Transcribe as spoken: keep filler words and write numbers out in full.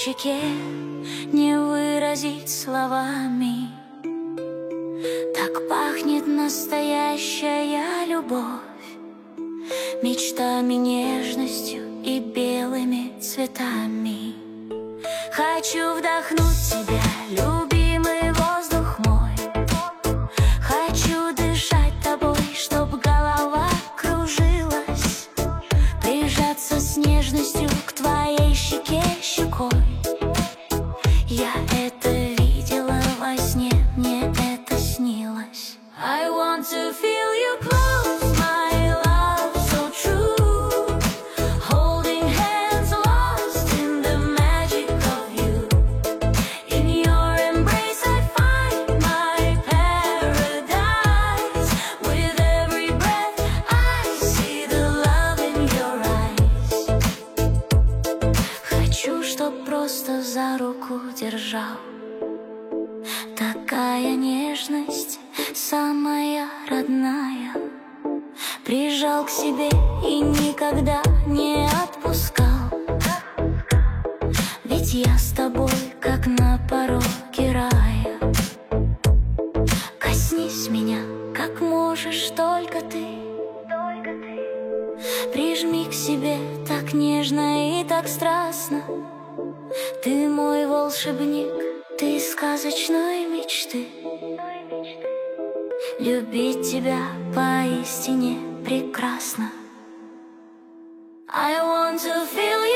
щеке не выразить словами. Так пахнет настоящая любовь, мечтами, нежностью и белыми цветами. Хочу вдохнуть тебя, любимый воздух мой. Хочу дышать тобой, чтоб голова кружилась, прижаться с нежностью к твоей щеке щекой. Я это видела во сне, мне это снилось. I want to feel you close, my love so true. Holding hands, lost in the magic of you. In your embrace I find my paradise. With every breath I see the love in your eyes. Хочу, чтоб просто за руку держал. Такая нежность, самая родная. Прижал к себе и никогда не отпускал. Ведь я с тобой, как на пороге рая. Коснись меня, как можешь только ты. Прижми к себе так нежно и так страстно. Ты мой волшебник, ты из сказочной мечты. Любить тебя поистине прекрасно. I want to feel